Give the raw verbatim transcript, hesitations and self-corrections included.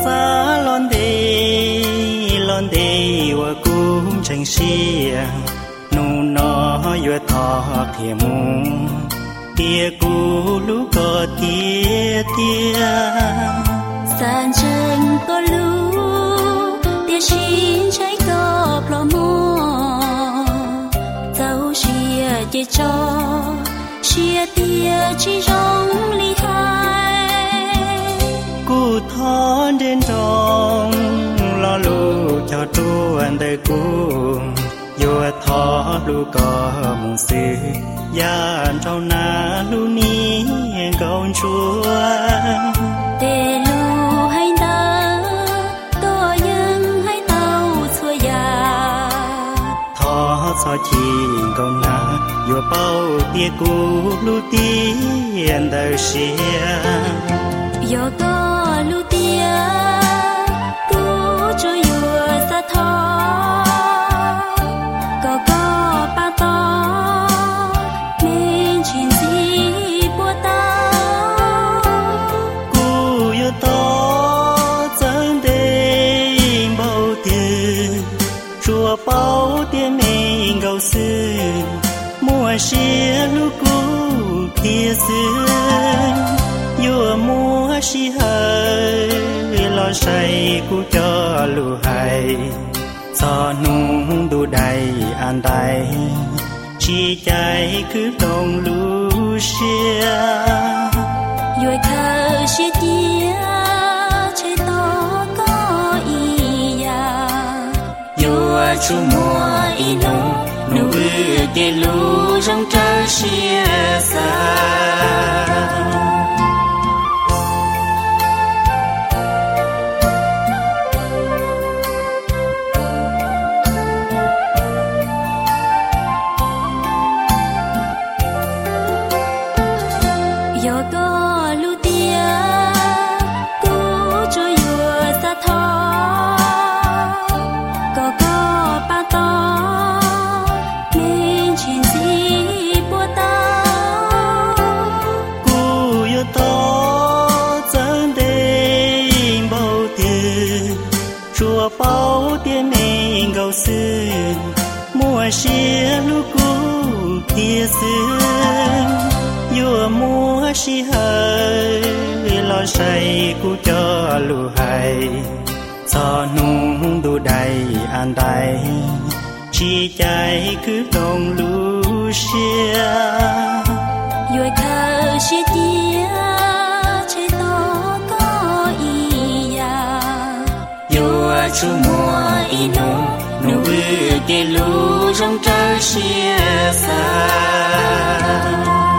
xa lon đi lon đi và cũng chẳng xia nụ nó vừa thọ thiềm mù tia cũ lú có tia tia san chân có lú tia xin trái có plo mò dấu xia chia cho xia tia chỉ rong ly hai cụ thon đến trong lo lù cho tuôn đời cũ vừa thọ lù có mong sự gian trong ná lù ní gồng chúa tê lù hay đá to nhưng hay tàu xua già thọ cho chi gồng ná vừa bao tia cũ lù tiền đời xia yo có lù tia cũ cho vừa xa thọ bao tiếng mình gầu sư mùa xia lũ cũ kia xưa vừa mùa xi hơi lo say cũ cho lũ hay cho nung đủ đầy an đầy chỉ chạy cứ đồng lũ xia rồi thơ xia tia chơi to có ý ya chú mùa ino nụ ư kê lũ trong trời xia xa yo có lũ tia cũ cho vừa xa thọ bao tiếng mình gầu sư mùa xia lũ cũ kia xưa vừa mùa xi hơi lo say cũ cho lũ hay cho nung đủ đầy an đầy chỉ chạy cứ đồng lũ xia rồi thơ xia tia chơi to có ý ya chú mùa ino nụ ư kê lũ trong trời xia xa